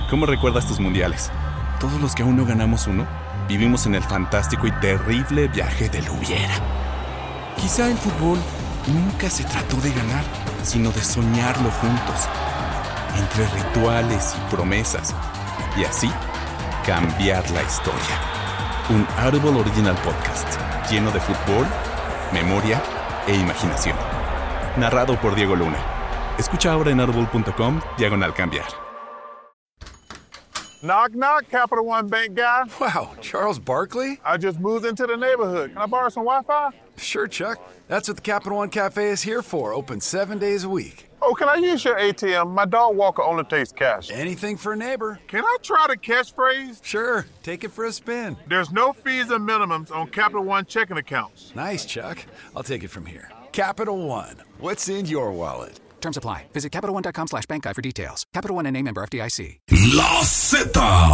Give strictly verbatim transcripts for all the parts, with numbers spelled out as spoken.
¿cómo recuerdas tus mundiales? Todos los que aún no ganamos uno, vivimos en el fantástico y terrible viaje del hubiera. Quizá el fútbol nunca se trató de ganar, sino de soñarlo juntos, entre rituales y promesas, y así cambiar la historia. Un Audible Original Podcast, lleno de fútbol, memoria e imaginación. Narrado por Diego Luna. Escucha ahora en audible.com, diagonal cambiar. Knock, knock, Capital One Bank guy. Wow, Charles Barkley? I just moved into the neighborhood. Can I borrow some Wi-Fi? Sure, Chuck. That's what the Capital One Cafe is here for, open seven days a week. Oh, can I use your A T M? My dog Walker only takes cash. Anything for a neighbor. Can I try the catchphrase? Sure, take it for a spin. There's no fees and minimums on Capital One checking accounts. Nice, Chuck. I'll take it from here. Capital One, what's in your wallet? Terms apply. Visit CapitalOne.com slash bank guide for details. Capital One N A member F D I C. La Z.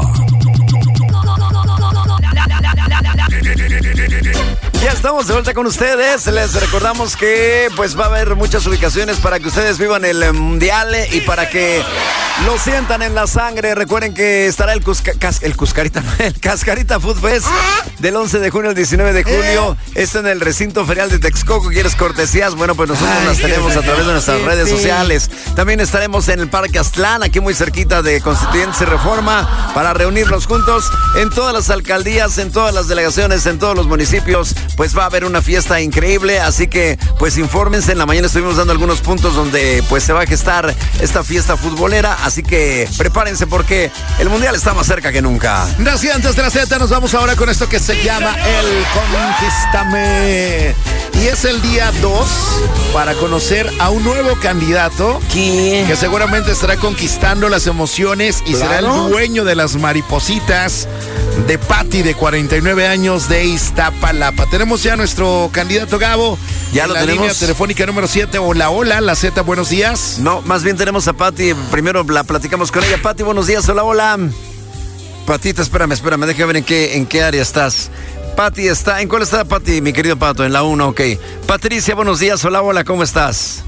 Ya estamos de vuelta con ustedes. Les recordamos que pues va a haber muchas ubicaciones para que ustedes vivan el Mundial y para que lo sientan en la sangre. Recuerden que estará el, Cusca, cas, el Cuscarita, el Cascarita Food Fest del once de junio al diecinueve de julio. Esto en el recinto ferial de Texcoco. ¿Quieres cortesías? Bueno, pues nosotros las tenemos a través de nuestras redes sociales. También estaremos en el Parque Aztlán, aquí muy cerquita de Constituyentes y Reforma, para reunirnos juntos en todas las alcaldías, en todas las delegaciones, en todos los municipios. Pues va a haber una fiesta increíble, así que pues infórmense. En la mañana estuvimos dando algunos puntos donde pues se va a gestar esta fiesta futbolera, así que prepárense porque el Mundial está más cerca que nunca. Gracias, antes de la Z nos vamos ahora con esto que se llama el Conquístame. Y es el día dos para conocer a un nuevo candidato. ¿Qué? Que seguramente estará conquistando las emociones y ¿Claro? será el dueño de las maripositas de Pati, de cuarenta y nueve años, de Iztapalapa. Tenemos ya nuestro candidato Gabo. Ya en lo la tenemos. línea telefónica número siete. Hola, hola, la Z, buenos días. No, más bien tenemos a Pati. Primero la platicamos con ella. Pati, buenos días. Hola, hola. Patita, espérame, espérame. Déjame ver en qué, en qué área estás. Pati está, ¿en cuál está Pati, mi querido Pato? En la uno, ok. Patricia, buenos días. Hola, hola, ¿cómo estás?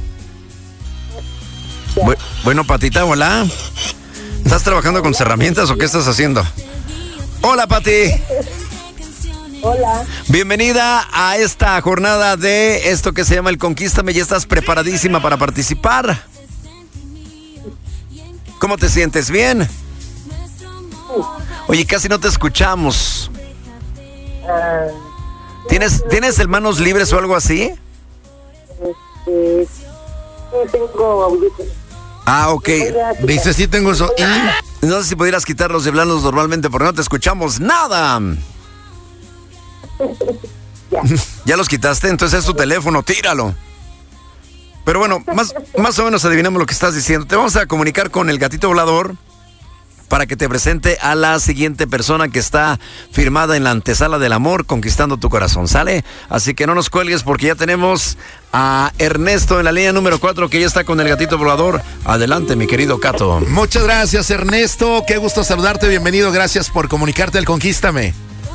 Bu- bueno, Patita, hola. ¿Estás trabajando con herramientas o qué estás haciendo? Hola, Pati. Hola. Bienvenida a esta jornada de esto que se llama el Conquístame. ¿Ya estás preparadísima para participar? ¿Cómo te sientes? ¿Bien? Oye, casi no te escuchamos. Uh, ¿Tienes, ¿Tienes el manos libres o algo así? Este, sí, tengo audífonos. Ah, ok. Dice, sí tengo eso. ¿Y? No sé si pudieras quitarlos y hablarnos normalmente porque no te escuchamos nada. Ya. ¿Ya los quitaste? Entonces es tu teléfono, tíralo. Pero bueno, más, más o menos adivinamos lo que estás diciendo. Te vamos a comunicar con el gatito volador para que te presente a la siguiente persona que está firmada en la antesala del amor, conquistando tu corazón, ¿sale? Así que no nos cuelgues porque ya tenemos a Ernesto en la línea número cuatro que ya está con el gatito volador. Adelante, mi querido Cato. Muchas gracias, Ernesto. Qué gusto saludarte. Bienvenido. Gracias por comunicarte al Conquístame.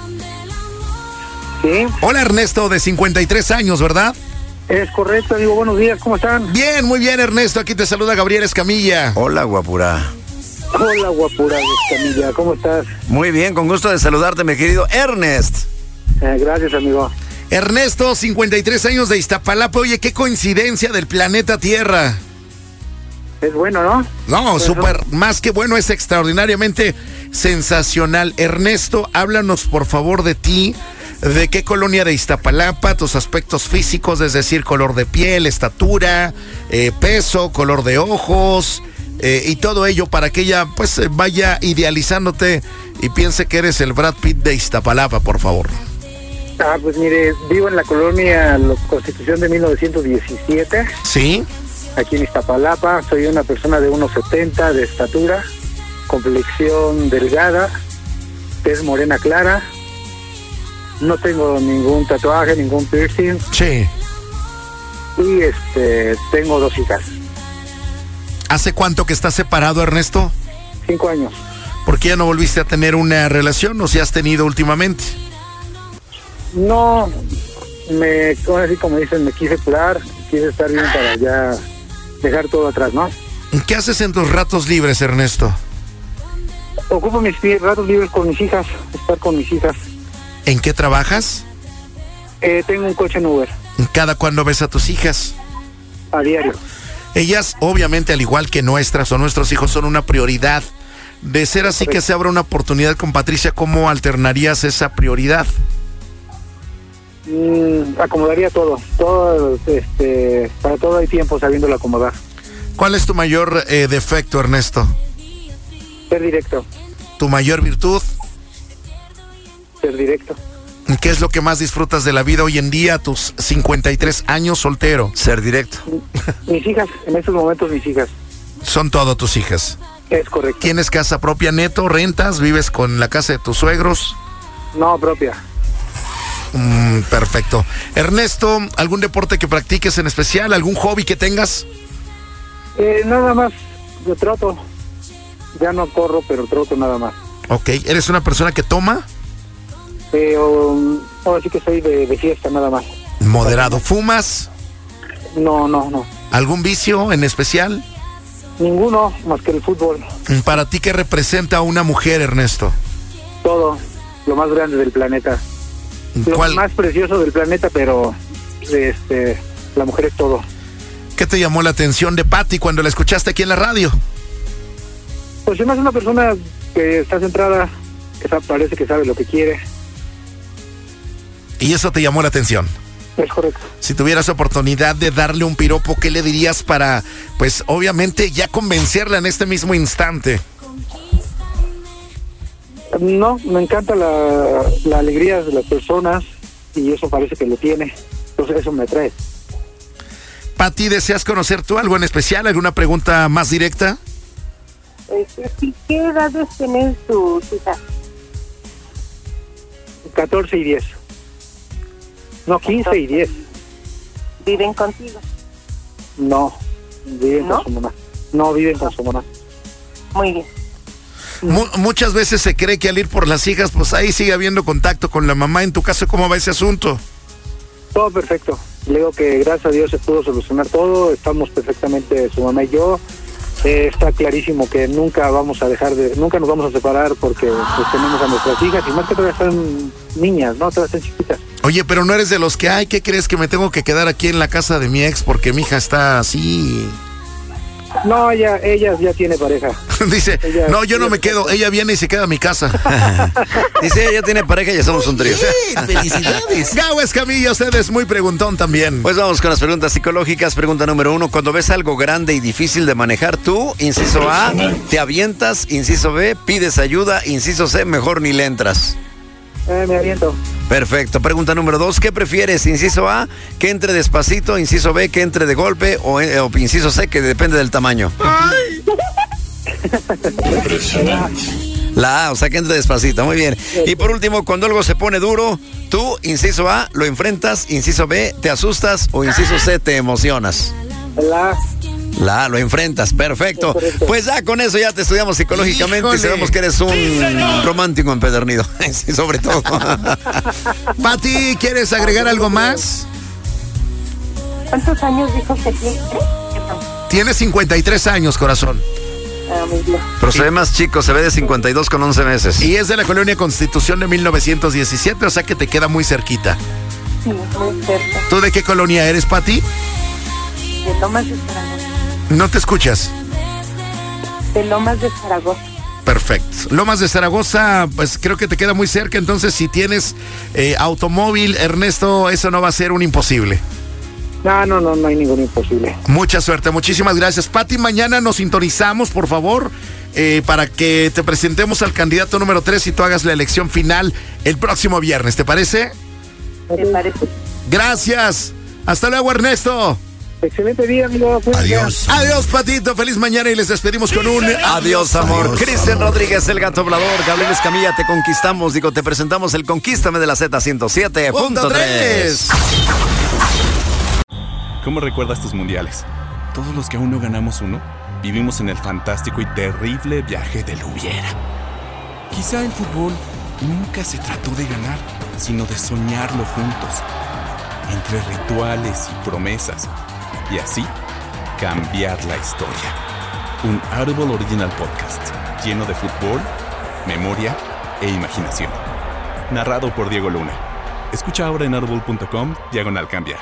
Sí, Hola, Ernesto, de cincuenta y tres años, ¿verdad? es correcto. Digo, buenos días, ¿cómo están? Bien, muy bien, Ernesto. Aquí te saluda Gabriel Escamilla. Hola, guapura. Hola, guapura de Camilla, ¿cómo estás? Muy bien, con gusto de saludarte, mi querido Ernest. Eh, gracias, amigo. Ernesto, cincuenta y tres años de Iztapalapa. Oye, qué coincidencia del planeta Tierra. Es bueno, ¿no? No, Pues, súper, más que bueno, es extraordinariamente sensacional. Ernesto, háblanos por favor de ti, de qué colonia de Iztapalapa, tus aspectos físicos, es decir, color de piel, estatura, eh, peso, color de ojos, eh, y todo ello para que ella pues vaya idealizándote y piense que eres el Brad Pitt de Iztapalapa, por favor. Ah, pues mire, vivo en la colonia la Constitución de mil novecientos diecisiete, ¿Sí? aquí en Iztapalapa. Soy una persona de uno setenta de estatura, complexión delgada, tez morena clara. No tengo ningún tatuaje, ningún piercing. Sí. Y este, tengo dos hijas. ¿Hace cuánto que estás separado, Ernesto? Cinco años. ¿Por qué ya no volviste a tener una relación o si has tenido últimamente? No, me, así como dicen, me quise curar, quise estar bien para ya dejar todo atrás, ¿no? ¿Qué haces en tus ratos libres, Ernesto? Ocupo mis ratos libres con mis hijas, estar con mis hijas. ¿En qué trabajas? Eh, tengo un coche en Uber. ¿Cada cuándo ves a tus hijas? A diario. Ellas, obviamente, al igual que nuestras o nuestros hijos, son una prioridad. De ser así, que se abra una oportunidad con Patricia, ¿cómo alternarías esa prioridad? Mm, acomodaría todo. Todo, este, para todo hay tiempo sabiéndolo acomodar. ¿Cuál es tu mayor eh, defecto, Ernesto? Ser directo. ¿Tu mayor virtud? Ser directo. ¿Qué es lo que más disfrutas de la vida hoy en día, a tus cincuenta y tres años, soltero? Ser directo. Mis hijas, en estos momentos mis hijas. Son todo tus hijas. Es correcto. ¿Tienes casa propia, neto? ¿Rentas? ¿Vives con la casa de tus suegros? No, propia. Mm, perfecto. Ernesto, ¿algún deporte que practiques en especial? ¿Algún hobby que tengas? Eh, nada más, yo troto. Ya no corro, pero troto nada más. Ok, ¿eres una persona que toma? Eh, o, ahora sí que soy de, de fiesta nada más. Moderado. ¿Fumas? No, no, no. ¿Algún vicio en especial? Ninguno, más que el fútbol. ¿Para ti qué representa una mujer, Ernesto? Todo, lo más grande del planeta. Lo ¿Cuál? más precioso del planeta, pero este, la mujer es todo. ¿Qué te llamó la atención de Patti cuando la escuchaste aquí en la radio? Pues se me hace una persona que está centrada, que sabe, parece que sabe lo que quiere. ¿Y eso te llamó la atención? Es correcto. Si tuvieras oportunidad de darle un piropo, ¿qué le dirías para, pues obviamente, ya convencerla en este mismo instante? No, me encanta la, la alegría de las personas y eso parece que lo tiene. Entonces eso me atrae. Patti, ¿deseas conocer tú algo en especial? ¿Alguna pregunta más directa? Este, ¿qué edades tienen tus hijas? catorce y diez. No, quince y diez. ¿Viven contigo? No, viven ¿No? con su mamá. No, viven con su mamá. Muy bien. Mu- muchas veces se cree que al ir por las hijas, pues ahí sigue habiendo contacto con la mamá. En tu caso, ¿cómo va ese asunto? Todo perfecto. Le digo que gracias a Dios se pudo solucionar todo. Estamos perfectamente, su mamá y yo. Eh, está clarísimo que nunca vamos a dejar de, nunca nos vamos a separar porque pues, tenemos a nuestras hijas y más que todavía están niñas, ¿no? Todavía están chiquitas. Oye, pero no eres de los que, ay, ¿qué crees que me tengo que quedar aquí en la casa de mi ex porque mi hija está así? No, ella, ella ya tiene pareja. Dice, Ella- no, yo no ella- me quedo, ella viene y se queda a mi casa. Dice, ella tiene pareja y ya somos un trío. ¡Felicidades! Gabo Escamilla, usted es muy preguntón también. Pues vamos con las preguntas psicológicas. Pregunta número uno. Cuando ves algo grande y difícil de manejar, tú, inciso A, te avientas, inciso B, pides ayuda, inciso C, mejor ni le entras. Eh, me aviento. Perfecto. Pregunta número dos. ¿Qué prefieres? Inciso A, que entre despacito, inciso B, que entre de golpe, o, eh, o inciso C, que depende del tamaño. La A, o sea que entre despacito, muy bien. Y por último, cuando algo se pone duro, tú, inciso A, lo enfrentas, inciso B, te asustas, o inciso C, te emocionas. La, La A, lo enfrentas, perfecto. Correcto. Pues ya con eso ya te estudiamos psicológicamente Híjole. y sabemos que eres un romántico empedernido, sí, sobre todo. Pati, ¿quieres agregar algo más? ¿Cuántos años dijo que tiene? Tienes cincuenta y tres años, corazón. Ah, muy bien. Pero se ve más chico, se ve de cincuenta y dos con once meses. Y es de la colonia Constitución de mil novecientos diecisiete, o sea que te queda muy cerquita. Sí, muy cerca. ¿Tú de qué colonia eres, Pati? De Lomas de Zaragoza. No te escuchas. De Lomas de Zaragoza. Perfecto. Lomas de Zaragoza, pues creo que te queda muy cerca, entonces si tienes eh, automóvil, Ernesto, eso no va a ser un imposible. no, no, no, no hay ningún imposible. Mucha suerte, muchísimas gracias. Pati, mañana nos sintonizamos, por favor, eh, para que te presentemos al candidato número tres y tú hagas la elección final el próximo viernes, ¿te parece? ¿Te parece? Gracias. Hasta luego, Ernesto. Excelente día, amigo. Adiós. Adiós, Patito. Feliz mañana y les despedimos con un Adiós, amor. Cristian Rodríguez, el gato hablador. Gabriel Escamilla, te conquistamos. Digo, te presentamos el Conquístame de la Z ciento siete punto tres. ¿Cómo recuerdas tus mundiales? Todos los que aún no ganamos uno, vivimos en el fantástico y terrible viaje del hubiera. Quizá el fútbol nunca se trató de ganar, sino de soñarlo juntos. Entre rituales y promesas. Y así, cambiar la historia. Un Audible Original Podcast, lleno de fútbol, memoria e imaginación. Narrado por Diego Luna. Escucha ahora en audible punto com, diagonal cambiar.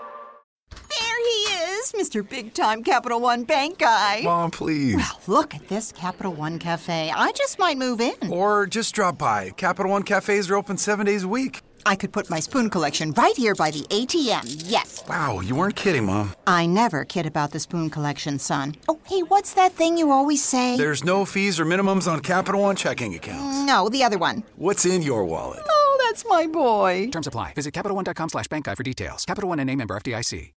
Mister Big Time Capital One Bank guy. Mom, please. Well, look at this Capital One Cafe. I just might move in. Or just drop by. Capital One cafes are open seven days a week. I could put my spoon collection right here by the A T M, yes. Wow, you weren't kidding, Mom. I never kid about the spoon collection, son. Oh, hey, what's that thing you always say? There's no fees or minimums on Capital One checking accounts. No, the other one. What's in your wallet? Oh, that's my boy. Terms apply. Visit CapitalOne.com slash bank guide for details. Capital One N A member F D I C.